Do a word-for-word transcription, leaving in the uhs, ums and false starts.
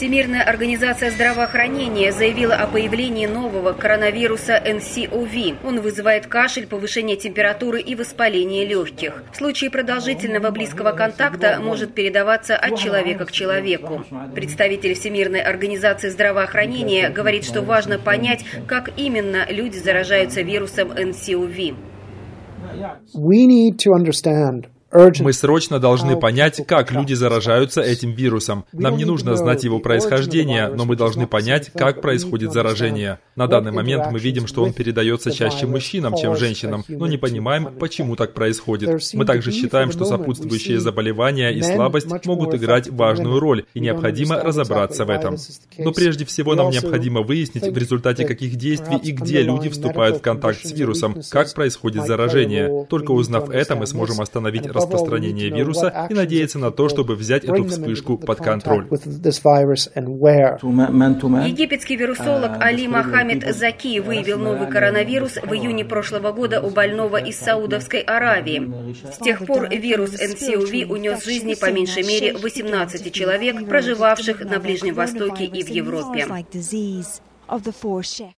Всемирная организация здравоохранения заявила о появлении нового коронавируса эн си о ви. Он вызывает кашель, повышение температуры и воспаление легких. В случае продолжительного близкого контакта может передаваться от человека к человеку. Представитель Всемирной организации здравоохранения говорит, что важно понять, как именно люди заражаются вирусом эн си о ви. Мы срочно должны понять, как люди заражаются этим вирусом. Нам не нужно знать его происхождение, но мы должны понять, как происходит заражение. На данный момент мы видим, что он передается чаще мужчинам, чем женщинам, но не понимаем, почему так происходит. Мы также считаем, что сопутствующие заболевания и слабость могут играть важную роль, и необходимо разобраться в этом. Но прежде всего нам необходимо выяснить, в результате каких действий и где люди вступают в контакт с вирусом, как происходит заражение. Только узнав это, мы сможем остановить распространение вируса и надеяться на то, чтобы взять эту вспышку под контроль. Египетский вирусолог Али Мохаммед Заки выявил новый коронавирус в июне прошлого года у больного из Саудовской Аравии. С тех пор вирус эн си о ви унес жизни по меньшей мере восемнадцати человек, проживавших на Ближнем Востоке и в Европе.